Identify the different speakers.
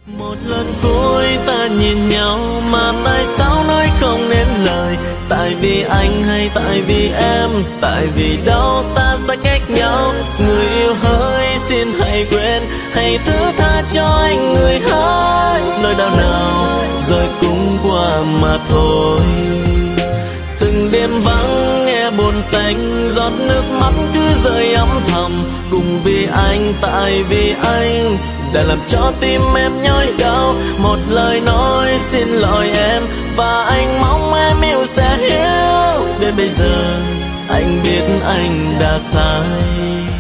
Speaker 1: Một lần cuối ta nhìn nhau mà tại sao nói không nên lời? Tại vì anh hay tại vì em? Tại vì đâu ta sẽ cách nhau? Người yêu hỡi xin hãy quên, hãy thứ tha cho anh người hỡi. Nỗi đau nào rồi cũng qua mà thôi. Từng đêm vắng nghe buồn tênh, giọt nước mắt cứ rơi âm thầm. Cùng vì anh, tại vì anh đã làm cho tim em nhói đau. Một lời nói xin lỗi em, và anh mong em yêu sẽ hiểu. Đến bây giờ anh biết anh đã sai.